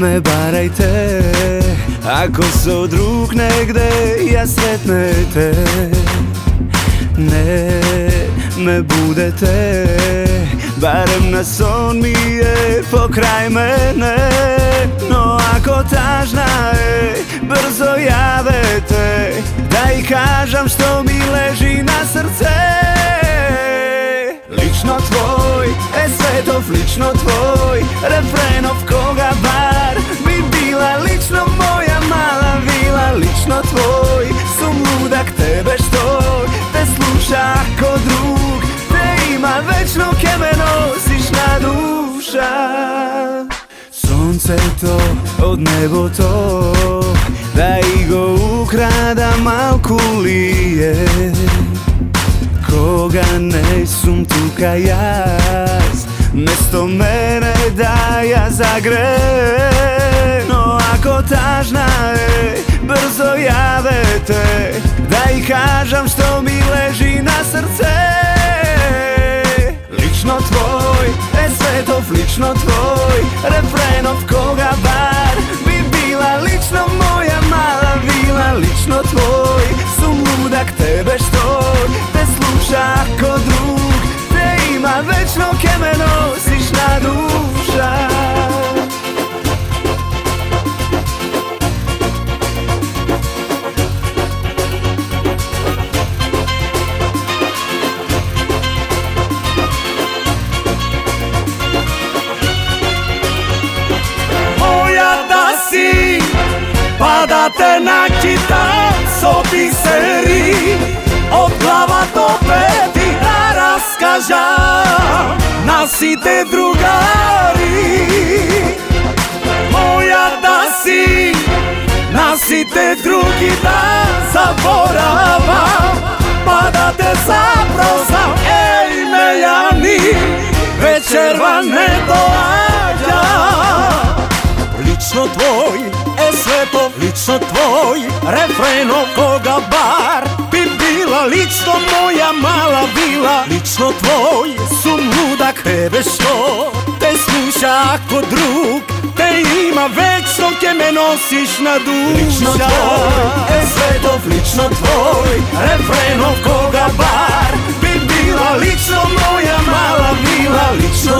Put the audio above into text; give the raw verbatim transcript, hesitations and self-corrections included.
me barajte, ako se od ruk negde ja sretnete. Ne me budete, barem na son mi je pokraj mene. No ako tažna je, brzo javete, da i kažem što mi leži na srce. Lično tvoj, e svetov lično tvoj, refrenov koga bar bi bila lično moja mala vila. Lično tvoj, sum ludak tebe što te sluša ko drug, te ima večno ke me nosiš na duša. Sunce to, od nebo to, da i go ukrada malku lije. Koga ne sum tuka jaz, mesto mene da ja zagre. No ako tažna je, brzo javete, da i kažem što mi leži na srce. Lično tvoj, e svetov lično tvoj, refrenov koga bar bi bila lično moja mala vila. Lično tvoj, sum ludak tebe što te sluša ko drug, te ima večno ke me nosiš na duša. Pa da te načitam so biseri, od glava do peti da raskažam nasite drugari. Moja da si, nasite drugi dan zaboravam, pa da te zaprosam, ej Mejani, večerva ne dođa. Lično tvoj, e svetov lično tvoj, refrenov koga bar bi bila lično moja mala vila. Lično tvoj, sum ludak tebe što te sluša ako drug, te ima večno ke me nosiš na duša. Lično tvoj, e svetov lično tvoj, refrenov koga bar bi bila lično moja mala vila. Lično